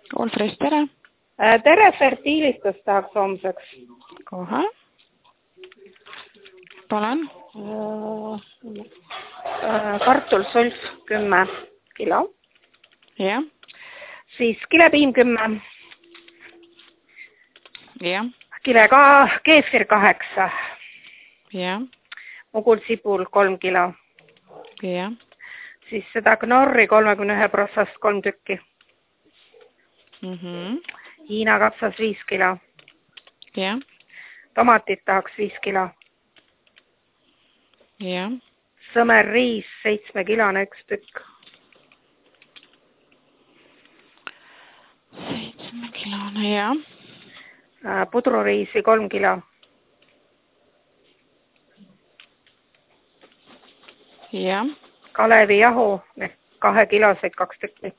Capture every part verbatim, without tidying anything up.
Olfres, tere! Tere, fertiilistust tahaks homseks. Kohe. Palun. Kartulsulf kümme kilo. Jah. Siis kilepiim kümme. Jah. Kile ka keefir kaheksa. Jah. Mugulsipul kolm kilo. Jah. Siis seda knorri kolmekümne ühe protsast kolm tükki. Mhm. Hiina kapsas viis kilo. Jah. Tomatit tahaks viis kilo. Jah. Sõmer riis seitsme kilone üks tükk. Seitsme kilone, jah. Pudruriisi kolm kilo. Jah. Kalevi jahu kahe kiloseid kaks tükki.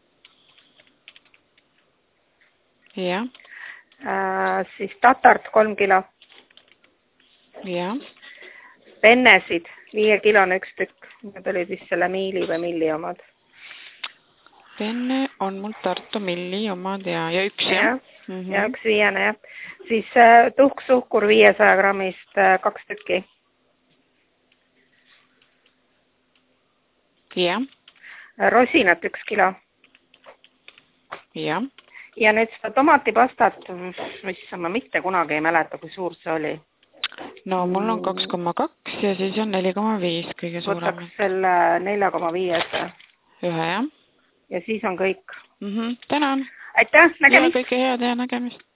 Jah. Äh, siis tatart kolm kilo. Jah. Pennesid viie kilone üks tükk. Need olid vist selle miili või milli omad. Penne on mul Tartu milli omad ja, ja üks, jah? Ja, mm -hmm. ja üks viiene, jah. Siis äh, tuhksuhkur viiesaja grammist äh, kaks tükki. Jah. Rosinat üks kilo. Jah. Ja nüüd seda tomatipastat, mis ma mitte kunagi ei mäleta, kui suur see oli. No mul on kaks koma kaks ja siis on neli koma viis kõige suurem. Võtaks selle nelja koma viis. Ühe, jah. Ja siis on kõik. Mm -hmm. Tänan. Aitäh, nägemist. Ja kõike head ja nägemist.